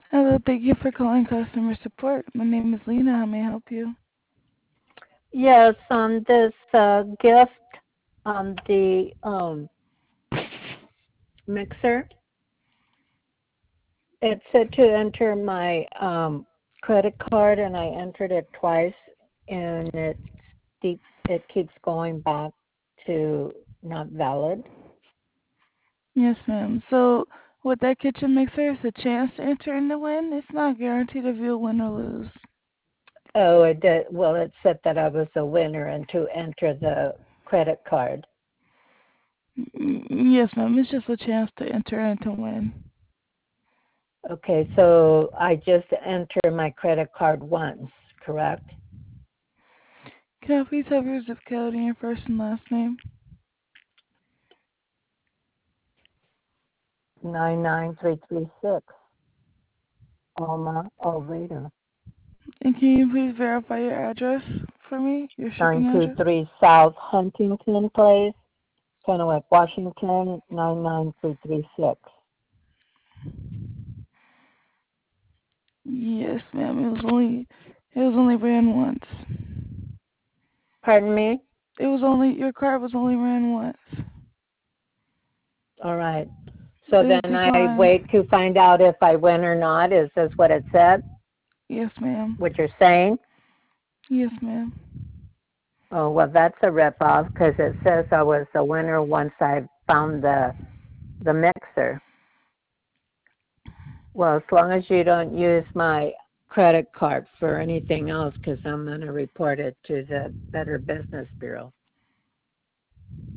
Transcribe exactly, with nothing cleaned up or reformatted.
Hello, thank you for calling customer support. My name is Lena. How may I help you? Yes, on this uh, gift on the um, mixer, it said to enter my um, credit card, and I entered it twice, and it keep, it keeps going back to not valid. Yes, ma'am. So, with that kitchen mixer, it's a chance to enter in the win. It's not guaranteed if you'll win or lose. Oh, it did. Well, it said that I was a winner and to enter the credit card. Mm, yes, ma'am. It's just a chance to enter and to win. Okay, so I just enter my credit card once, correct? Can I please have your zip code and your first and last name? nine nine three three six, Alma Alveda. And can you please verify your address for me? Your shipping address? nine two three South Huntington Place, Kennewick, Washington, nine nine three three six. Yes, ma'am. It was only it was only ran once. Pardon me? It was only your card was only ran once. All right. It So was then I declined. wait to find out if I win or not. Is this what it said? Yes, ma'am. What you're saying? Yes, ma'am. Oh, well, that's a ripoff because it says I was a winner once I found the the mixer. Well, as long as you don't use my credit card for anything else, because I'm going to report it to the Better Business Bureau.